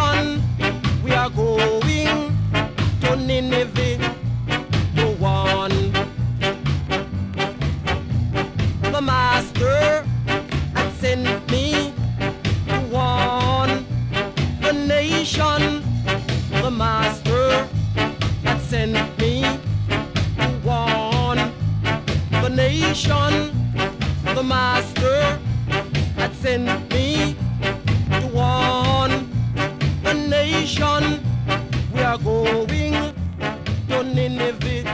nation, we are going to Nineveh to warn. The master had sent me to warn the nation. The master had sent me to warn the nation. The master had sent me to warn the nation. We are going to Nineveh